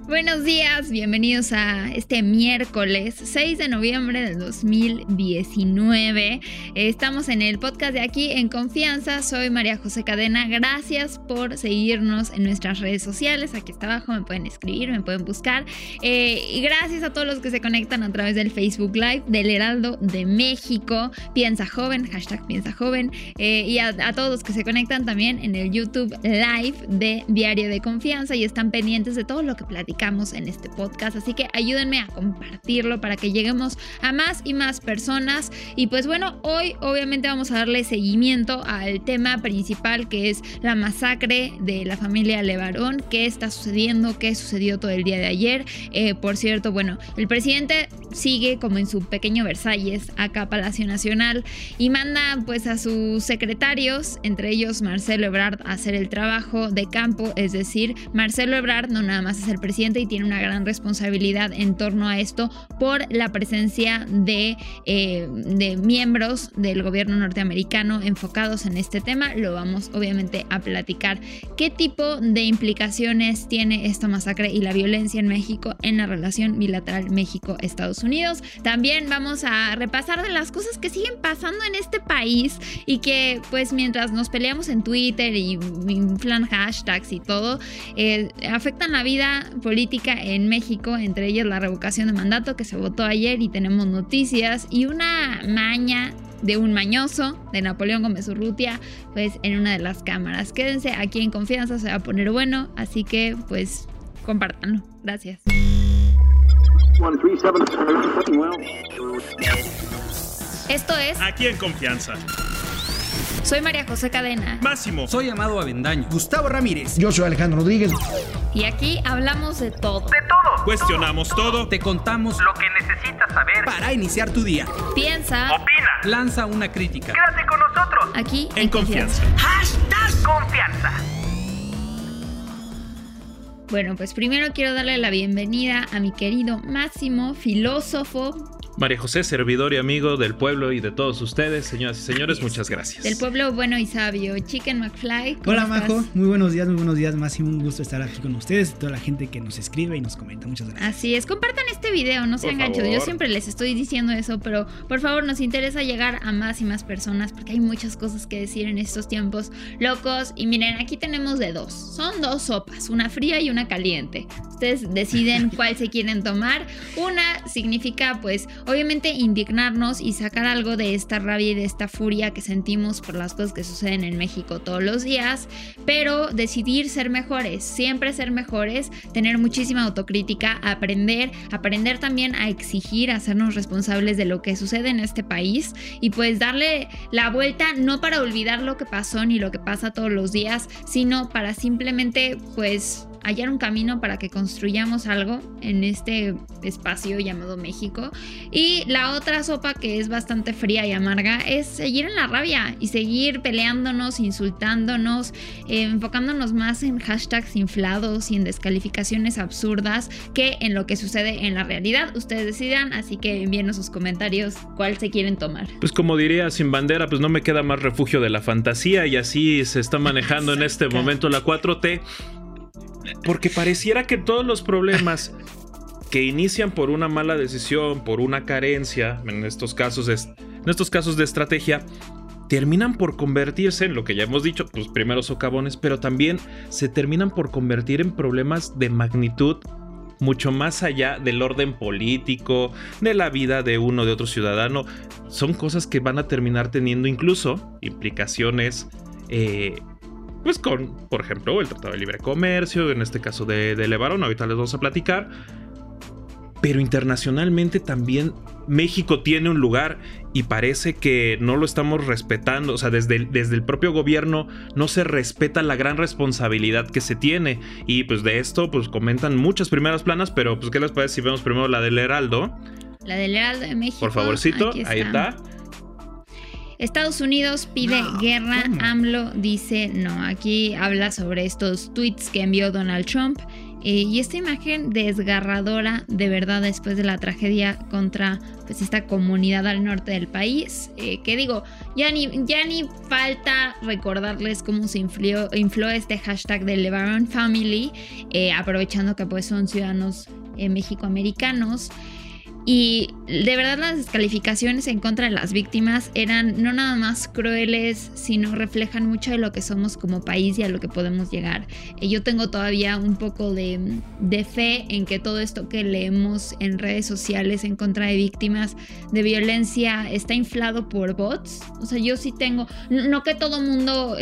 Buenos días, bienvenidos a este miércoles 6 de noviembre del 2019. Estamos en el podcast de Aquí en Confianza. Soy María José Cadena. Gracias por seguirnos en nuestras redes sociales. Aquí está abajo me pueden escribir, me pueden buscar. Y gracias a todos los que se conectan a través del Facebook Live del Heraldo de México. Piensa Joven, hashtag Piensa Joven. Y a todos los que se conectan también en el YouTube Live de Diario de Confianza y están pendientes de todo lo que platicamos en este podcast, así que ayúdenme a compartirlo para que lleguemos a más y más personas. Y pues bueno, hoy obviamente vamos a darle seguimiento al tema principal, que es la masacre de la familia Levarón. ¿Qué está sucediendo? ¿Qué sucedió todo el día de ayer? Por cierto, bueno, el presidente sigue como en su pequeño Versalles acá a Palacio Nacional y manda pues a sus secretarios, entre ellos Marcelo Ebrard, a hacer el trabajo de campo. Es decir, Marcelo Ebrard no nada más es el presidente y tiene una gran responsabilidad en torno a esto por la presencia de miembros del gobierno norteamericano enfocados en este tema. Lo vamos obviamente a platicar. ¿Qué tipo de implicaciones tiene esta masacre y la violencia en México en la relación bilateral México-Estados Unidos? También vamos a repasar de las cosas que siguen pasando en este país y que pues mientras nos peleamos en Twitter y inflan hashtags y todo, afectan la vida política en México, entre ellas la revocación de mandato que se votó ayer y tenemos noticias y una maña de un mañoso de Napoleón Gómez Urrutia pues en una de las cámaras. Quédense aquí en Confianza, se va a poner bueno, así que pues compártanlo. Gracias. Esto es Aquí en Confianza. Soy María José Cadena. Máximo. Soy Amado Avendaño. Gustavo Ramírez. Yo soy Alejandro Rodríguez. Y aquí hablamos de todo. De todo. Cuestionamos todo. Te contamos Lo que necesitas saber para iniciar tu día. Piensa. Opina. Lanza una crítica. Quédate con nosotros. Aquí En Confianza. Hashtag Confianza. Bueno, pues primero quiero darle la bienvenida a mi querido Máximo, filósofo. María José, servidor y amigo del pueblo y de todos ustedes, señoras y señores, muchas gracias. Del pueblo bueno y sabio, Chicken McFly. Hola estás? Majo, muy buenos días, Máximo, un gusto estar aquí con ustedes, toda la gente que nos escribe y nos comenta, muchas gracias. Así es, compartan este video, no sean ganchos, yo siempre les estoy diciendo eso, pero por favor nos interesa llegar a más y más personas porque hay muchas cosas que decir en estos tiempos locos. Y miren, aquí tenemos de dos, son dos sopas, una fría y una caliente. Ustedes deciden cuál se quieren tomar. Una significa pues obviamente indignarnos y sacar algo de esta rabia y de esta furia que sentimos por las cosas que suceden en México todos los días, pero decidir ser mejores, siempre ser mejores, tener muchísima autocrítica, aprender también a exigir, a hacernos responsables de lo que sucede en este país y pues darle la vuelta, no para olvidar lo que pasó ni lo que pasa todos los días, sino para simplemente pues hallar un camino para que construyamos algo en este espacio llamado México. Y la otra sopa, que es bastante fría y amarga, es seguir en la rabia y seguir peleándonos, insultándonos, enfocándonos más en hashtags inflados y en descalificaciones absurdas que en lo que sucede en la realidad. Ustedes decidan, así que envíenos sus comentarios cuál se quieren tomar. Pues como diría Sin Bandera, pues no me queda más refugio de la fantasía y así se está manejando en este momento la 4T. Porque pareciera que todos los problemas que inician por una mala decisión, por una carencia, en estos casos de estrategia, terminan por convertirse en lo que ya hemos dicho, pues primero socavones, pero también se terminan por convertir en problemas de magnitud mucho más allá del orden político, de la vida de uno, de otro ciudadano. Son cosas que van a terminar teniendo incluso implicaciones pues con, por ejemplo, el Tratado de Libre Comercio, en este caso de Levarón, ahorita les vamos a platicar. Pero internacionalmente también México tiene un lugar y parece que no lo estamos respetando. O sea, desde el propio gobierno no se respeta la gran responsabilidad que se tiene. Y pues de esto pues comentan muchas primeras planas, pero pues ¿qué les parece si vemos primero la del Heraldo? La del Heraldo de México. Por favorcito, ahí está. Estados Unidos pide guerra, AMLO dice no. Aquí habla sobre estos tweets que envió Donald Trump y esta imagen desgarradora de verdad después de la tragedia contra pues esta comunidad al norte del país, que digo, ya ni falta recordarles cómo se infló este hashtag de LeBaron Family, aprovechando que pues son ciudadanos mexicoamericanos. Y de verdad las descalificaciones en contra de las víctimas eran no nada más crueles, sino reflejan mucho de lo que somos como país y a lo que podemos llegar. Yo tengo todavía un poco de fe en que todo esto que leemos en redes sociales en contra de víctimas de violencia está inflado por bots. O sea, yo sí tengo, no que todo mundo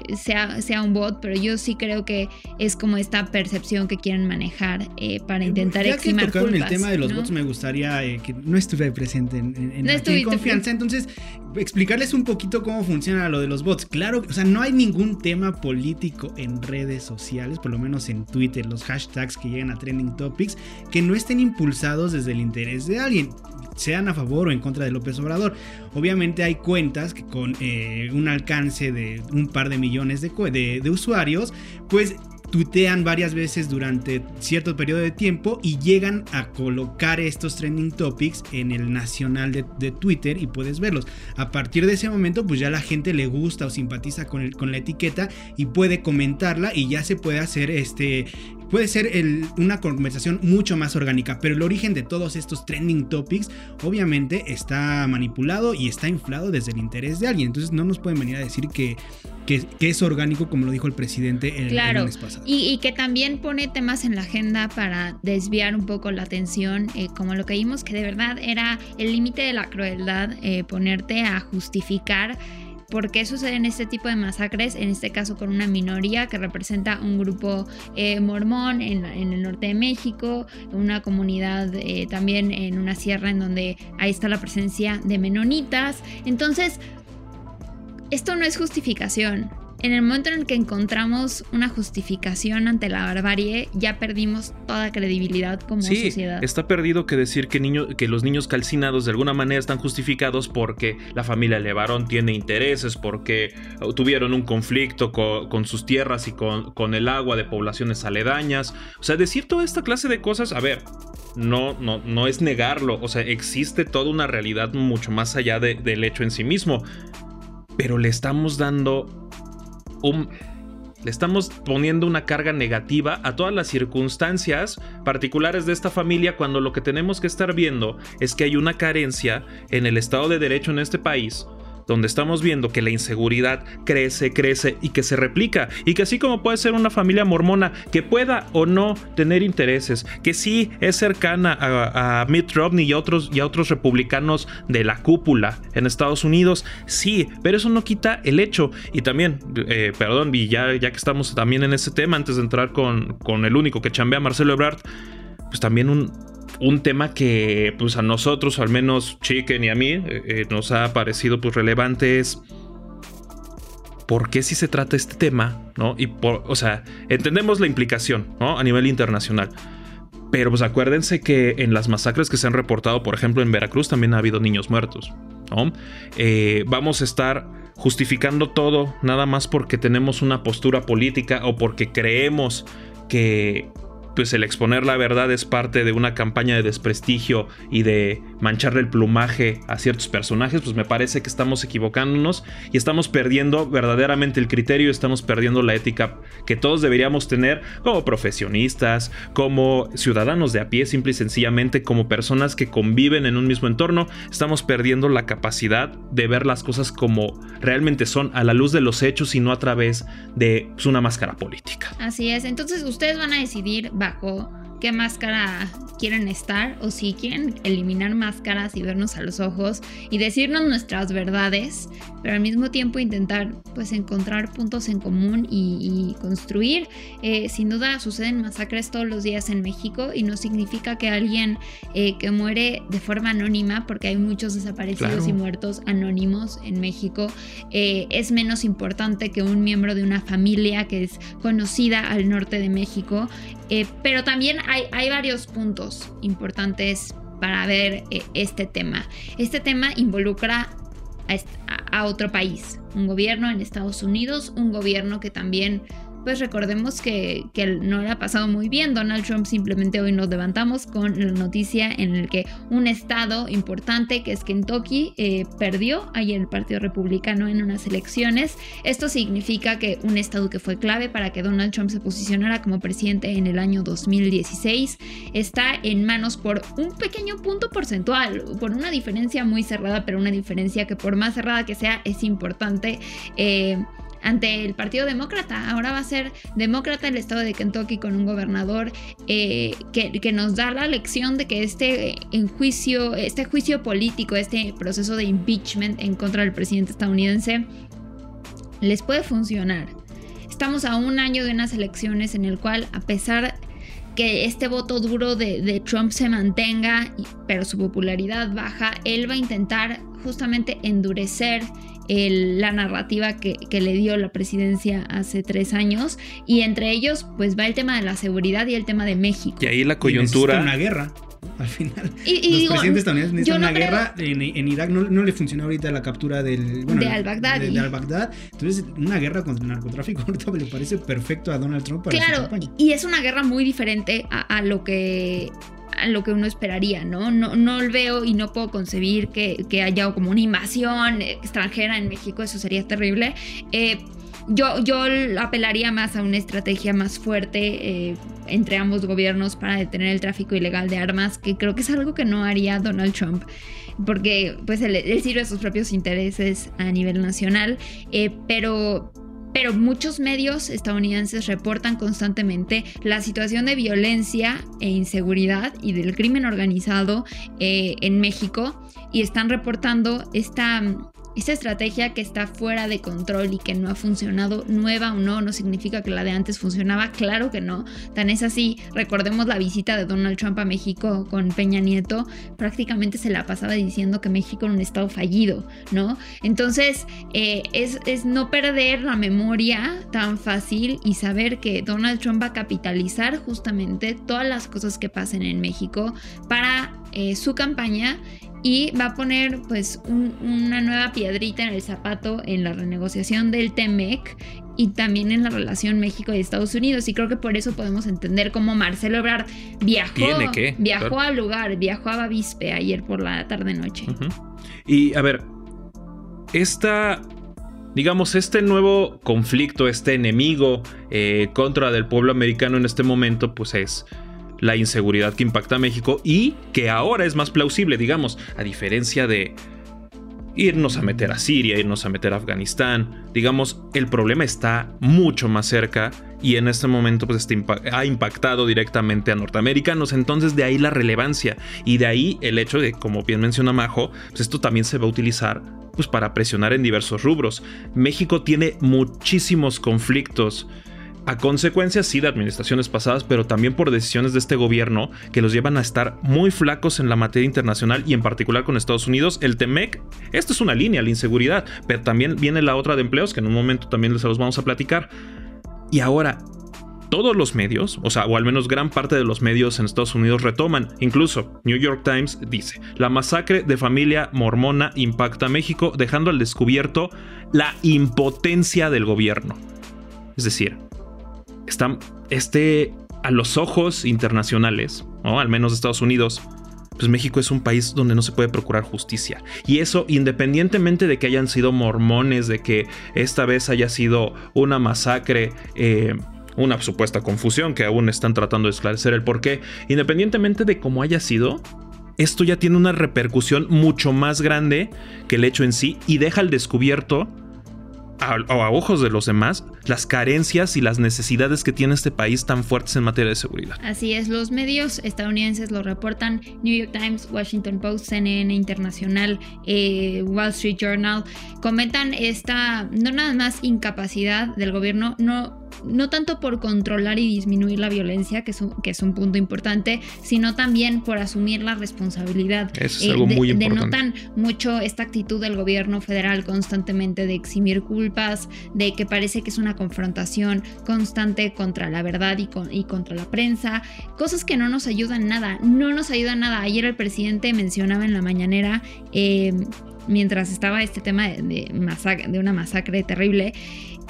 sea un bot, pero yo sí creo que es como esta percepción que quieren manejar para intentar eximar culpas. Ya que tocaron el tema de los bots, me gustaría que no estuve presente en Confianza, entonces explicarles un poquito cómo funciona lo de los bots. Claro, o sea, no hay ningún tema político en redes sociales, por lo menos en Twitter, los hashtags que llegan a trending topics, que no estén impulsados desde el interés de alguien, sean a favor o en contra de López Obrador. Obviamente hay cuentas que con un alcance de un par de millones de usuarios, pues tuitean varias veces durante cierto periodo de tiempo y llegan a colocar estos trending topics en el nacional de Twitter y puedes verlos. A partir de ese momento pues ya la gente le gusta o simpatiza con la etiqueta y puede comentarla y ya se puede hacer puede ser una conversación mucho más orgánica, pero el origen de todos estos trending topics obviamente está manipulado y está inflado desde el interés de alguien. Entonces no nos pueden venir a decir que es orgánico, como lo dijo el presidente el lunes pasado. Y que también pone temas en la agenda para desviar un poco la atención, como lo que vimos, que de verdad era el límite de la crueldad, ponerte a justificar por qué suceden este tipo de masacres, en este caso con una minoría que representa un grupo mormón en el norte de México, una comunidad también en una sierra en donde ahí está la presencia de menonitas. Entonces, esto no es justificación. En el momento en el que encontramos una justificación ante la barbarie, ya perdimos toda credibilidad como sociedad. Sí, está perdido que decir que los niños calcinados de alguna manera están justificados porque la familia LeBaron tiene intereses, porque tuvieron un conflicto con sus tierras y con el agua de poblaciones aledañas. O sea, decir toda esta clase de cosas, a ver, no es negarlo. O sea, existe toda una realidad mucho más allá del hecho en sí mismo. Pero le estamos poniendo una carga negativa a todas las circunstancias particulares de esta familia, cuando lo que tenemos que estar viendo es que hay una carencia en el Estado de Derecho en este país, donde estamos viendo que la inseguridad crece y que se replica, y que así como puede ser una familia mormona que pueda o no tener intereses, que sí es cercana a Mitt Romney y a otros republicanos de la cúpula en Estados Unidos, sí, pero eso no quita el hecho. Y también, y ya que estamos también en ese tema, antes de entrar con el único que chambea, Marcelo Ebrard, pues también un tema que pues a nosotros, al menos Chicken y a mí, nos ha parecido pues relevante es por qué si se trata este tema, ¿no? O sea, entendemos la implicación, ¿no? A nivel internacional. Pero pues acuérdense que en las masacres que se han reportado, por ejemplo en Veracruz, también ha habido niños muertos, ¿no? Vamos a estar justificando todo nada más porque tenemos una postura política o porque creemos que pues el exponer la verdad es parte de una campaña de desprestigio y de mancharle el plumaje a ciertos personajes. Pues me parece que estamos equivocándonos y estamos perdiendo verdaderamente el criterio, estamos perdiendo la ética que todos deberíamos tener como profesionistas, como ciudadanos de a pie, simple y sencillamente como personas que conviven en un mismo entorno. Estamos perdiendo la capacidad de ver las cosas como realmente son, a la luz de los hechos y no a través de pues, una máscara política. Así es, entonces ustedes van a decidir bajo qué máscara quieren estar, o si quieren eliminar máscaras y vernos a los ojos y decirnos nuestras verdades, pero al mismo tiempo intentar pues encontrar puntos en común y construir. Sin duda suceden masacres todos los días en México y no significa que alguien que muere de forma anónima, porque hay muchos desaparecidos claro. Y muertos anónimos en México, es menos importante que un miembro de una familia que es conocida al norte de México. Pero también hay varios puntos importantes para ver este tema. Este tema involucra a otro país, un gobierno en Estados Unidos, un gobierno que también pues recordemos que no le ha pasado muy bien. Donald Trump simplemente hoy nos levantamos con la noticia en el que un estado importante, que es Kentucky, perdió ayer el Partido Republicano en unas elecciones. Esto significa que un estado que fue clave para que Donald Trump se posicionara como presidente en el año 2016 está en manos por un pequeño punto porcentual, por una diferencia muy cerrada, pero una diferencia que por más cerrada que sea es importante ante el Partido Demócrata. Ahora va a ser demócrata el estado de Kentucky con un gobernador que nos da la lección de que este juicio político, este proceso de impeachment en contra del presidente estadounidense les puede funcionar. Estamos a un año de unas elecciones en el cual, a pesar que este voto duro de Trump se mantenga, pero su popularidad baja, él va a intentar justamente endurecer la narrativa que le dio la presidencia hace 3 años, y entre ellos pues va el tema de la seguridad y el tema de México. Y ahí la coyuntura... Una guerra. Al final, los presidentes estadounidenses necesitan una guerra. En Irak no le funcionó ahorita la captura de al-Baghdadi. Entonces, una guerra contra el narcotráfico ahorita me parece perfecto a Donald Trump para su campaña. Y es una guerra muy diferente a lo que uno esperaría, ¿no? No veo y no puedo concebir que haya como una invasión extranjera en México. Eso sería terrible. Yo apelaría más a una estrategia más fuerte entre ambos gobiernos para detener el tráfico ilegal de armas, que creo que es algo que no haría Donald Trump, porque pues él sirve a sus propios intereses a nivel nacional, pero muchos medios estadounidenses reportan constantemente la situación de violencia e inseguridad y del crimen organizado en México, y están reportando esta estrategia que está fuera de control y que no ha funcionado. Nueva o no significa que la de antes funcionaba, claro que no. Tan es así, recordemos la visita de Donald Trump a México con Peña Nieto, prácticamente se la pasaba diciendo que México era un estado fallido, ¿no? Entonces es no perder la memoria tan fácil y saber que Donald Trump va a capitalizar justamente todas las cosas que pasen en México para su campaña, y va a poner pues una nueva piedrita en el zapato en la renegociación del TEMEC y también en la relación México y Estados Unidos. Y creo que por eso podemos entender cómo Marcelo Ebrard viajó al lugar, viajó a Bavispe ayer por la tarde-noche. Y a ver, digamos, nuevo conflicto, este enemigo contra del pueblo americano en este momento, pues es la inseguridad que impacta a México, y que ahora es más plausible, digamos, a diferencia de irnos a meter a Siria, irnos a meter a Afganistán. Digamos, el problema está mucho más cerca y en este momento pues ha impactado directamente a norteamericanos. Entonces de ahí la relevancia y de ahí el hecho de, como bien menciona Majo, pues esto también se va a utilizar pues para presionar en diversos rubros. México tiene muchísimos conflictos a consecuencia sí de administraciones pasadas, pero también por decisiones de este gobierno que los llevan a estar muy flacos en la materia internacional y en particular con Estados Unidos. El TEMEC, esto es una línea, la inseguridad, pero también viene la otra de empleos que en un momento también se los vamos a platicar. Y ahora todos los medios, o al menos gran parte de los medios en Estados Unidos retoman, incluso New York Times dice: la masacre de familia mormona impacta a México, dejando al descubierto la impotencia del gobierno. Es decir, está a los ojos internacionales, ¿no? Al menos de Estados Unidos, pues México es un país donde no se puede procurar justicia. Y eso independientemente de que hayan sido mormones, de que esta vez haya sido una masacre, una supuesta confusión que aún están tratando de esclarecer el porqué, independientemente de cómo haya sido, esto ya tiene una repercusión mucho más grande que el hecho en sí y deja al descubierto a ojos de los demás las carencias y las necesidades que tiene este país tan fuertes en materia de seguridad. Así es, los medios estadounidenses lo reportan: New York Times, Washington Post, CNN Internacional, Wall Street Journal, comentan esta no nada más incapacidad del gobierno, no tanto por controlar y disminuir la violencia, que es un punto importante, sino también por asumir la responsabilidad. Eso es algo muy importante. Denotan mucho esta actitud del gobierno federal constantemente de eximir culpas, de que parece que es una confrontación constante contra la verdad y contra la prensa, cosas que no nos ayudan nada. Ayer el presidente mencionaba en la mañanera, mientras estaba este tema de una masacre terrible,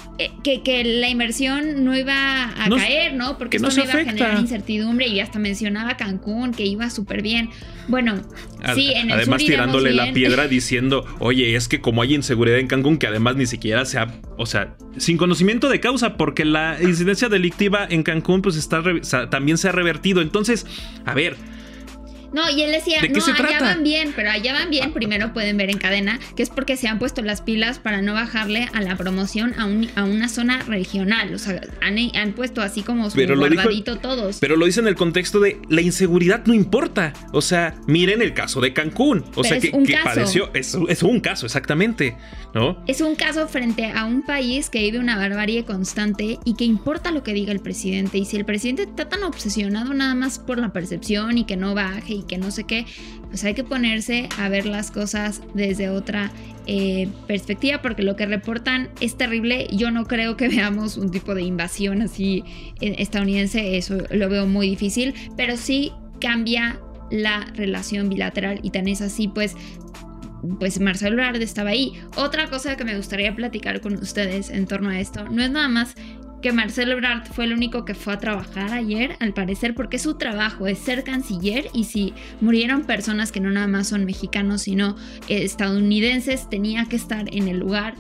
que la inversión no iba a caer, ¿no? Porque esto no iba a generar incertidumbre, y hasta mencionaba Cancún, que iba súper bien. Bueno, sí, en el además sur tirándole bien. la piedra diciendo, oye, es que como hay inseguridad en Cancún, que además ni siquiera o sea, sin conocimiento de causa, porque la incidencia delictiva en Cancún pues también se ha revertido. Entonces, a ver... No, y él decía, ¿de qué se trata? van bien, pero allá van bien. Primero pueden ver en cadena que es porque se han puesto las pilas para no bajarle a la promoción a una zona regional. O sea, han puesto así como su guardadito todos. Pero lo dice en el contexto de la inseguridad no importa. O sea, miren el caso de Cancún. O sea, que padeció. Es un caso, exactamente, ¿no? Es un caso frente a un país que vive una barbarie constante y que importa lo que diga el presidente. Y si el presidente está tan obsesionado nada más por la percepción y que no baje y que no sé qué, pues hay que ponerse a ver las cosas desde otra perspectiva, porque lo que reportan es terrible. Yo no creo que veamos un tipo de invasión así estadounidense, eso lo veo muy difícil, pero sí cambia la relación bilateral, y tan es así pues Marcelo Ebrard estaba ahí. Otra cosa que me gustaría platicar con ustedes en torno a esto, no es nada más que Marcelo Ebrard fue el único que fue a trabajar ayer, al parecer, porque su trabajo es ser canciller, y si murieron personas que no nada más son mexicanos, sino estadounidenses, tenía que estar en el lugar.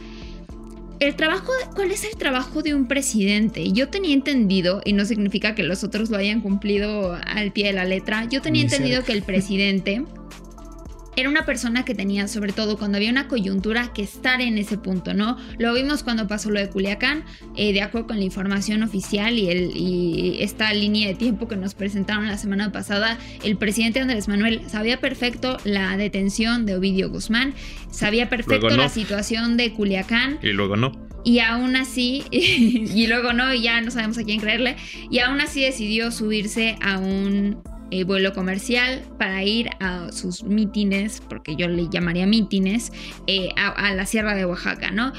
¿Cuál es el trabajo de un presidente? Yo tenía entendido, y no significa que los otros lo hayan cumplido al pie de la letra, yo tenía entendido que el presidente era una persona que tenía, sobre todo cuando había una coyuntura, que estar en ese punto, ¿no? Lo vimos cuando pasó lo de Culiacán, de acuerdo con la información oficial y esta línea de tiempo que nos presentaron la semana pasada. El presidente Andrés Manuel sabía perfecto la detención de Ovidio Guzmán, sabía perfecto la situación de Culiacán. Y luego no. Y aún así, y luego no, y ya no sabemos a quién creerle, y aún así decidió subirse a un vuelo comercial para ir a sus mítines, porque yo le llamaría mítines, a la Sierra de Oaxaca, ¿no?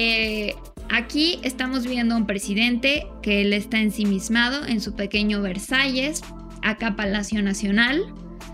Aquí estamos viendo a un presidente que él está ensimismado en su pequeño Versalles, acá Palacio Nacional,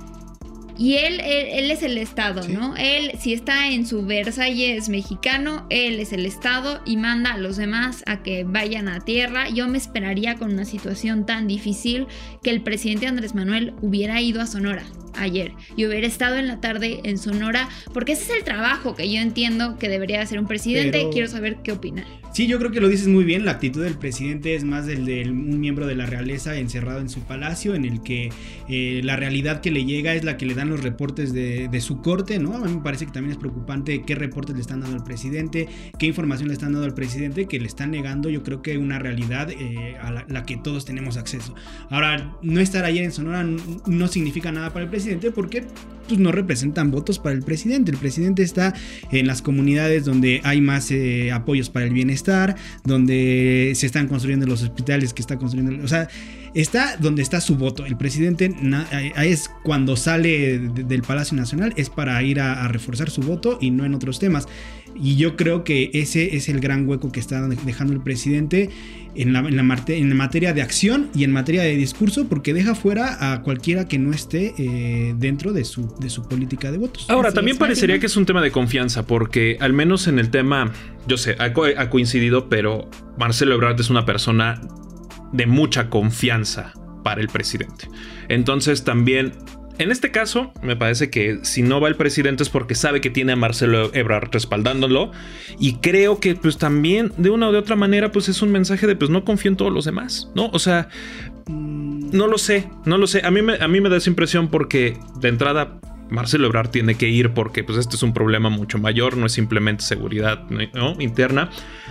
y él es el Estado, ¿sí? ¿No? Él, si está en su Versalles mexicano, él es el Estado y manda a los demás a que vayan a tierra. Yo me esperaría, con una situación tan difícil, que el presidente Andrés Manuel hubiera ido a Sonora ayer y hubiera estado en la tarde en Sonora, porque ese es el trabajo que yo entiendo que debería hacer un presidente. Pero quiero saber qué opina. Sí, yo creo que lo dices muy bien. La actitud del presidente es más del de un miembro de la realeza encerrado en su palacio, en el que la realidad que le llega es la que le dan los reportes de su corte, ¿no? A mí me parece que también es preocupante qué reportes le están dando al presidente, qué información le están dando al presidente, que le están negando, yo creo que una realidad a la que todos tenemos acceso. Ahora, no estar ayer en Sonora no significa nada para el presidente, porque pues no representan votos para el presidente. El presidente está en las comunidades donde hay más apoyos para el bienestar, donde se están construyendo los hospitales que está construyendo, o sea, está donde está su voto. El presidente es cuando sale del Palacio Nacional, es para ir a reforzar su voto y no en otros temas. Y yo creo que ese es el gran hueco que está dejando el presidente en la materia de acción y en materia de discurso, porque deja fuera a cualquiera que no esté dentro de su política de votos. Ahora, también parecería que es un tema de confianza, porque al menos en el tema, yo sé, ha coincidido, pero Marcelo Ebrard es una persona de mucha confianza para el presidente. Entonces también, en este caso, me parece que si no va el presidente es porque sabe que tiene a Marcelo Ebrard respaldándolo, y creo que pues también de una o de otra manera pues es un mensaje de pues no confío en todos los demás, ¿no? O sea, no lo sé. A mí me da esa impresión, porque de entrada Marcelo Ebrard tiene que ir, porque pues este es un problema mucho mayor, no es simplemente seguridad, ¿no? Interna.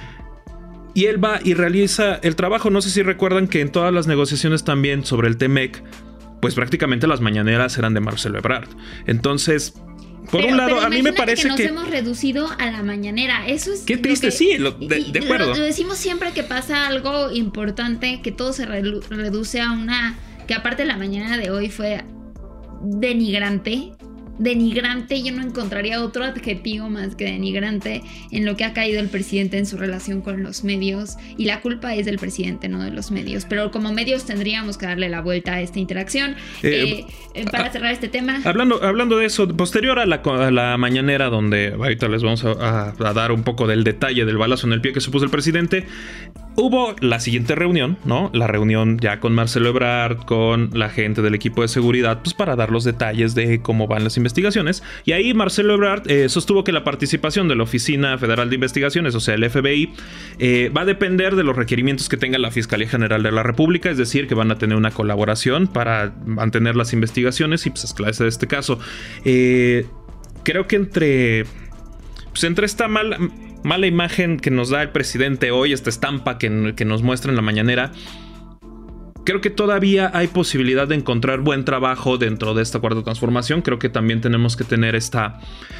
Y él va y realiza el trabajo. No sé si recuerdan que en todas las negociaciones también sobre el TEMEC, pues prácticamente las mañaneras eran de Marcelo Ebrard. Entonces, por un lado, a mí me parece que nos hemos reducido a la mañanera. Eso es qué triste, sí, de acuerdo. Lo decimos siempre que pasa algo importante, que todo se reduce a una... Que aparte la mañanera de hoy fue denigrante. denigrante. Yo no encontraría otro adjetivo más que denigrante en lo que ha caído el presidente en su relación con los medios, y la culpa es del presidente, no de los medios, pero como medios tendríamos que darle la vuelta a esta interacción. Para cerrar este tema, hablando de eso, posterior a la mañanera, donde ahorita les vamos a dar un poco del detalle del balazo en el pie que se puso el presidente, hubo la siguiente reunión, ¿no? La reunión ya con Marcelo Ebrard, con la gente del equipo de seguridad, pues para dar los detalles de cómo van las investigaciones. Y ahí Marcelo Ebrard sostuvo que la participación de la Oficina Federal de Investigaciones, o sea, el FBI, va a depender de los requerimientos que tenga la Fiscalía General de la República, es decir, que van a tener una colaboración para mantener las investigaciones y pues esclarecer este caso. Creo que entre esta mala imagen que nos da el presidente hoy, esta estampa que nos muestra en la mañanera, creo que todavía hay posibilidad de encontrar buen trabajo dentro de esta cuarta transformación. Creo que también tenemos que tener esta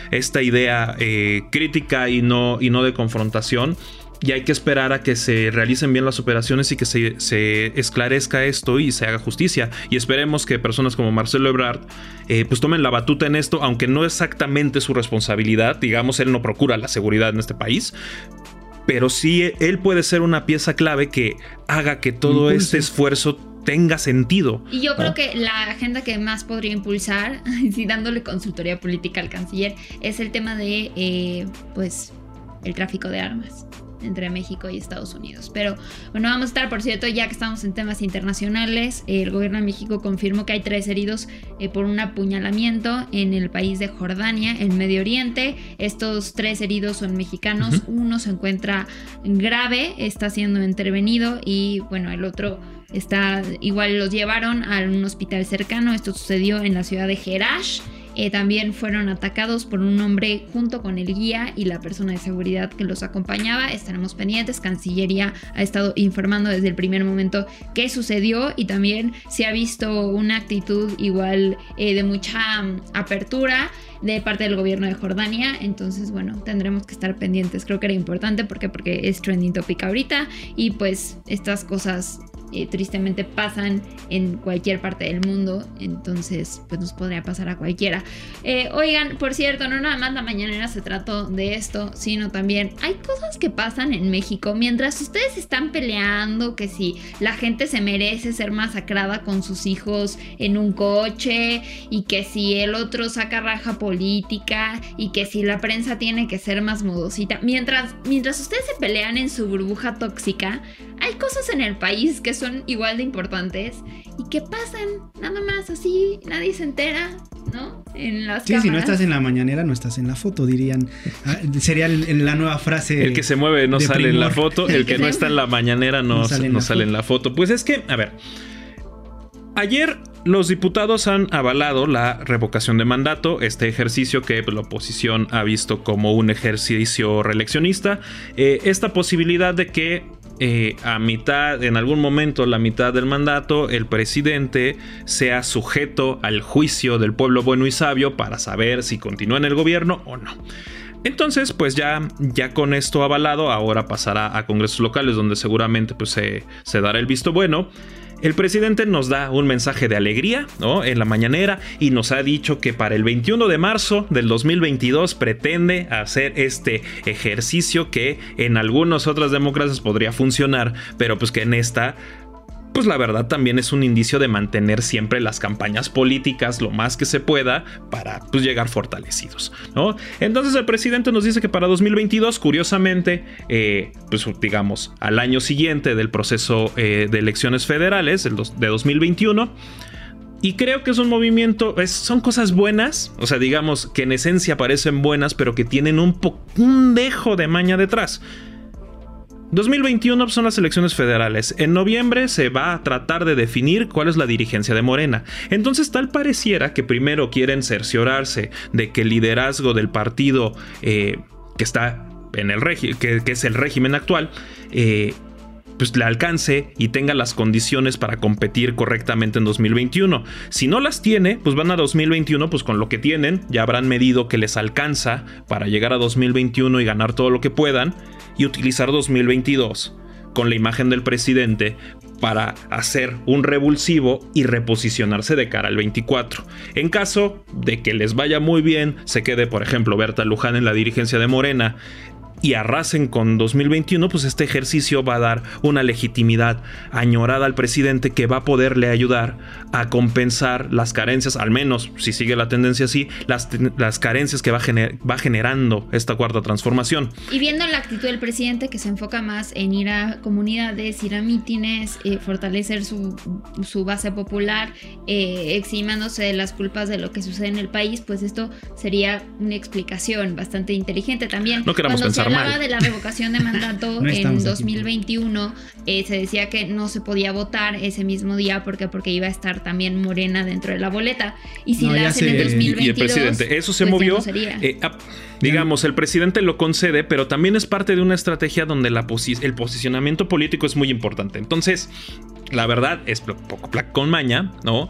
idea crítica y no de confrontación. Y hay que esperar a que se realicen bien las operaciones y que se esclarezca esto y se haga justicia. Y esperemos que personas como Marcelo Ebrard pues tomen la batuta en esto, aunque no exactamente su responsabilidad. Digamos, él no procura la seguridad en este país, pero sí él puede ser una pieza clave que haga que todo este esfuerzo tenga sentido. Y yo creo que la agenda que más podría impulsar, si dándole consultoría política al canciller, es el tema de pues el tráfico de armas entre México y Estados Unidos. Pero bueno, vamos a estar, por cierto, ya que estamos en temas internacionales, el gobierno de México confirmó que hay 3 heridos por un apuñalamiento en el país de Jordania, en Medio Oriente. Estos 3 heridos son mexicanos. Uno se encuentra grave, está siendo intervenido, y bueno, el otro igual los llevaron a un hospital cercano. Esto sucedió en la ciudad de Jerash. También fueron atacados por un hombre junto con el guía y la persona de seguridad que los acompañaba. Estaremos pendientes. Cancillería ha estado informando desde el primer momento qué sucedió, y también se ha visto una actitud igual de mucha apertura de parte del gobierno de Jordania. Entonces, bueno, tendremos que estar pendientes. Creo que era importante porque es trending topic ahorita, y pues estas cosas tristemente pasan en cualquier parte del mundo, entonces pues nos podría pasar a cualquiera. Oigan, por cierto, no nada más la mañanera se trató de esto, sino también hay cosas que pasan en México mientras ustedes están peleando, que si la gente se merece ser masacrada con sus hijos en un coche, y que si el otro saca raja política, y que si la prensa tiene que ser más modosita. Mientras ustedes se pelean en su burbuja tóxica, hay cosas en el país que son igual de importantes y que pasan nada más así, nadie se entera, ¿no? En las cámaras. Si no estás en la mañanera, no estás en la foto, dirían. Sería la nueva frase. El que se mueve no sale en la foto, el que no está en la mañanera no sale en la foto. Pues es que, a ver, ayer los diputados han avalado la revocación de mandato, este ejercicio que la oposición ha visto como un ejercicio reeleccionista, esta posibilidad de que en algún momento, la mitad del mandato, el presidente sea sujeto al juicio del pueblo bueno y sabio para saber si continúa en el gobierno o no. Entonces, pues ya con esto avalado, ahora pasará a congresos locales, donde seguramente pues, se dará el visto bueno. El presidente nos da un mensaje de alegría, ¿no?, en la mañanera, y nos ha dicho que para el 21 de marzo del 2022 pretende hacer este ejercicio que en algunas otras democracias podría funcionar, pero pues que en esta, pues la verdad también es un indicio de mantener siempre las campañas políticas lo más que se pueda para pues llegar fortalecidos, ¿no? Entonces el presidente nos dice que para 2022, curiosamente, pues digamos al año siguiente del proceso de elecciones federales, de 2021, y creo que es un movimiento, son cosas buenas, o sea, digamos que en esencia parecen buenas, pero que tienen un dejo de maña detrás. 2021 son las elecciones federales. En noviembre se va a tratar de definir cuál es la dirigencia de Morena. Entonces tal pareciera que primero quieren cerciorarse de que el liderazgo del partido que está en el que es el régimen actual, pues le alcance y tenga las condiciones para competir correctamente en 2021. Si no las tiene, pues van a 2021, pues con lo que tienen ya habrán medido que les alcanza para llegar a 2021 y ganar todo lo que puedan, y utilizar 2022 con la imagen del presidente para hacer un revulsivo y reposicionarse de cara al 24. En caso de que les vaya muy bien, se quede, por ejemplo, Berta Luján en la dirigencia de Morena y arrasen con 2021, pues este ejercicio va a dar una legitimidad añorada al presidente que va a poderle ayudar a compensar las carencias, al menos si sigue la tendencia así, las carencias que va generando esta cuarta transformación. Y viendo la actitud del presidente, que se enfoca más en ir a comunidades, ir a mítines, fortalecer su base popular, eximándose de las culpas de lo que sucede en el país, pues esto sería una explicación bastante inteligente también. No queramos pensar hablaba mal de la revocación de mandato en 2021, se decía que no se podía votar ese mismo día porque iba a estar también Morena dentro de la boleta. Y si la hacen en 2022, y el presidente, eso se pues movió. No digamos, el presidente lo concede, pero también es parte de una estrategia donde el posicionamiento político es muy importante. Entonces, la verdad es poco con maña, ¿no?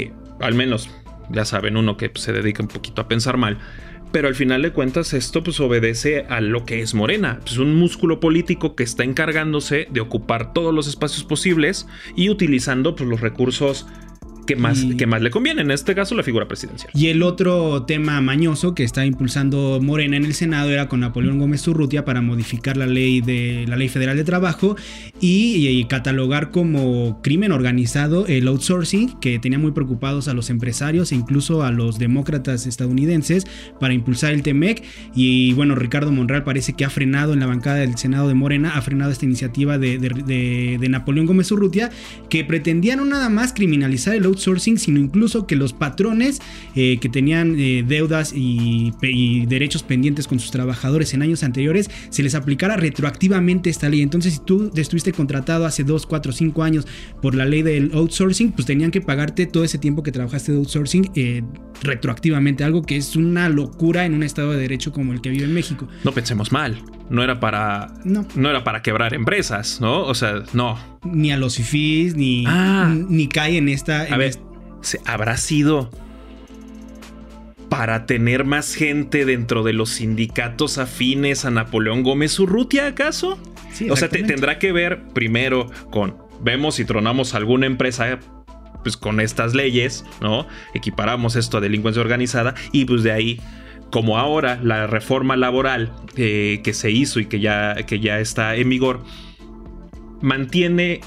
Al menos, ya saben, uno que se dedica un poquito a pensar mal. Pero al final de cuentas esto pues obedece a lo que es Morena. Es un músculo político que está encargándose de ocupar todos los espacios posibles y utilizando pues los recursos que más le conviene, en este caso la figura presidencial. Y el otro tema mañoso que está impulsando Morena en el Senado era con Napoleón Gómez Urrutia para modificar la ley federal de trabajo y catalogar como crimen organizado el outsourcing, que tenía muy preocupados a los empresarios e incluso a los demócratas estadounidenses para impulsar el TEMEC. Y bueno, Ricardo Monreal parece que ha frenado en la bancada del Senado de Morena, ha frenado esta iniciativa de Napoleón Gómez Urrutia, que pretendía no nada más criminalizar el outsourcing, sino incluso que los patrones que tenían deudas y derechos pendientes con sus trabajadores en años anteriores, se les aplicara retroactivamente esta ley. Entonces, si tú estuviste contratado hace 2, 4, 5 años por la ley del outsourcing, pues tenían que pagarte todo ese tiempo que trabajaste de outsourcing retroactivamente, algo que es una locura en un estado de derecho como el que vive en México. No pensemos mal, no era para quebrar empresas, ¿no? O sea, no. Ni a los fifís, ni cae en esta... A ver, ¿habrá sido para tener más gente dentro de los sindicatos afines a Napoleón Gómez Urrutia, acaso? Sí, o sea, tendrá que ver primero vemos si tronamos alguna empresa pues con estas leyes, ¿no? Equiparamos esto a delincuencia organizada y pues de ahí, como ahora la reforma laboral que se hizo y que ya está en vigor, mantiene,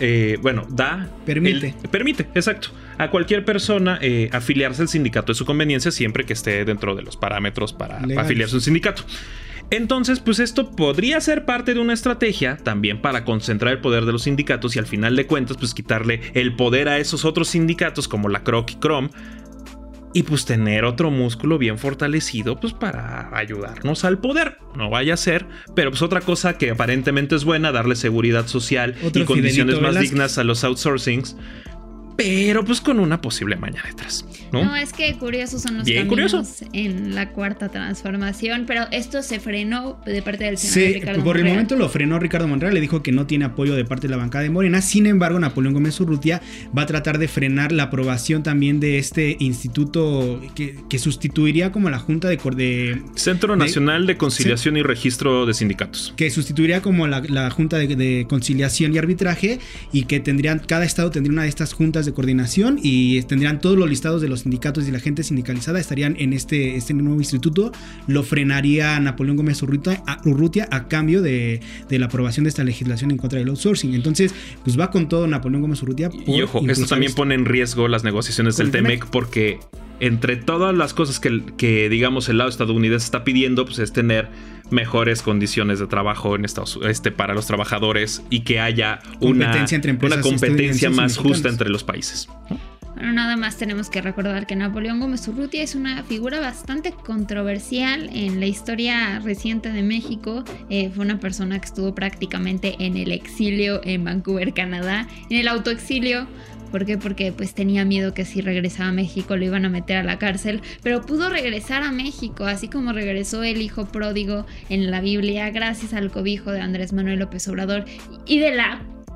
permite, exacto, a cualquier persona afiliarse al sindicato de su conveniencia siempre que esté dentro de los parámetros para afiliarse a un sindicato. Entonces, pues esto podría ser parte de una estrategia también para concentrar el poder de los sindicatos y al final de cuentas, pues quitarle el poder a esos otros sindicatos como la CROC y CROM y pues tener otro músculo bien fortalecido pues para ayudarnos al poder. No vaya a ser, pero pues otra cosa que aparentemente es buena, darle seguridad social y condiciones más dignas a los outsourcings, pero pues con una posible maña detrás, ¿no? No, es que curiosos son los caminos en la cuarta transformación, pero esto se frenó de parte del Senado de Ricardo Monreal. Por el momento lo frenó Ricardo Monreal, le dijo que no tiene apoyo de parte de la bancada de Morena. Sin embargo, Napoleón Gómez Urrutia va a tratar de frenar la aprobación también de este instituto que sustituiría como la Junta de Centro Nacional de Conciliación y Registro de Sindicatos. Que sustituiría como la Junta de Conciliación y Arbitraje, y que cada estado tendría una de estas juntas de coordinación y tendrían todos los listados de los sindicatos y la gente sindicalizada estarían en este nuevo instituto. Lo frenaría Napoleón Gómez Urrutia a cambio de la aprobación de esta legislación en contra del outsourcing. Entonces, pues va con todo Napoleón Gómez Urrutia. Y ojo, esto también pone en riesgo las negociaciones del TEMEC, porque entre todas las cosas que digamos el lado estadounidense está pidiendo, pues es tener mejores condiciones de trabajo en para los trabajadores y que haya una competencia más justa entre los países. Bueno, nada más tenemos que recordar que Napoleón Gómez Urrutia es una figura bastante controversial en la historia reciente de México. Fue una persona que estuvo prácticamente en el exilio en Vancouver, Canadá, en el autoexilio. ¿Por qué? Porque pues tenía miedo que si regresaba a México lo iban a meter a la cárcel, pero pudo regresar a México, así como regresó el hijo pródigo en la Biblia, gracias al cobijo de Andrés Manuel López Obrador y de la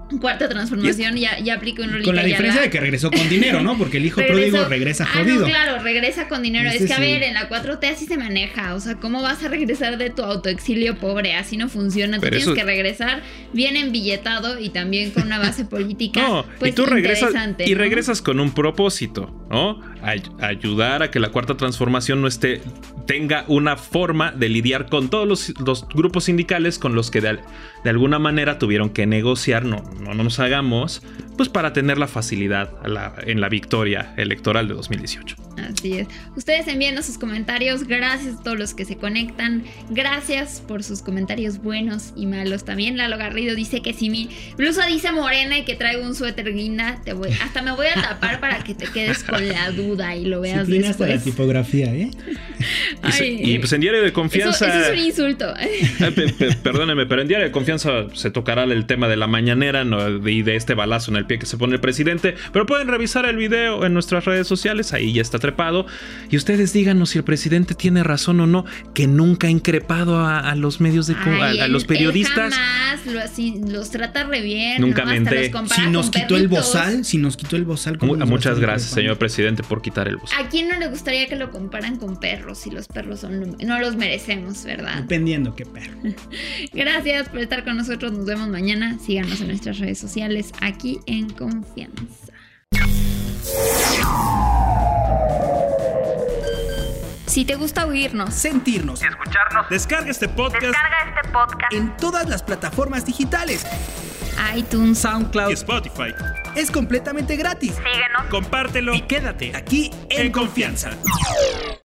Cuarta transformación ya aplicó un rolito. Con la diferencia de que regresó con dinero, ¿no? Porque el hijo pródigo regresa jodido. No, claro, regresa con dinero. Es que, a ver, en la 4T así se maneja. O sea, ¿cómo vas a regresar de tu autoexilio pobre? Así no funciona. Tú tienes que regresar bien embilletado y también con una base política. No, pues, y tú regresas ¿no? con un propósito, ¿no? Ayudar a que la cuarta transformación tenga una forma de lidiar con todos los grupos sindicales con los que de alguna manera tuvieron que negociar, no nos hagamos, pues para tener la facilidad en la victoria electoral de 2018. Así es. Ustedes envíenos sus comentarios. Gracias a todos los que se conectan. Gracias por sus comentarios buenos y malos. También Lalo Garrido dice que si mi blusa dice morena y que traigo un suéter guinda, hasta me voy a tapar para que te quedes con la duda y lo veas después. Hasta la tipografía, ¿eh? Y pues en Diario de Confianza... Eso es un insulto. Perdóneme, pero en Diario de Confianza se tocará el tema de la mañanera, ¿no? Y de este balazo en el pie que se pone el presidente. Pero pueden revisar el video en nuestras redes sociales. Ahí ya está trepado. Y ustedes díganos si el presidente tiene razón o no, que nunca ha increpado a los medios de... a los periodistas. Él jamás los trata re bien. Nunca menté. Si nos quitó el bozal. Muchas gracias, señor presidente, por quitar el bozal. ¿A quién no le gustaría que lo comparan con perros? Si los perros no los merecemos, ¿verdad? Dependiendo qué perro. Gracias por estar con nosotros. Nos vemos mañana. Síganos en nuestras redes sociales aquí en Confianza. Si te gusta oírnos, sentirnos y escucharnos, descarga este podcast en todas las plataformas digitales: iTunes, SoundCloud y Spotify. Es completamente gratis. síguenos, Compártelo y quédate aquí en Confianza.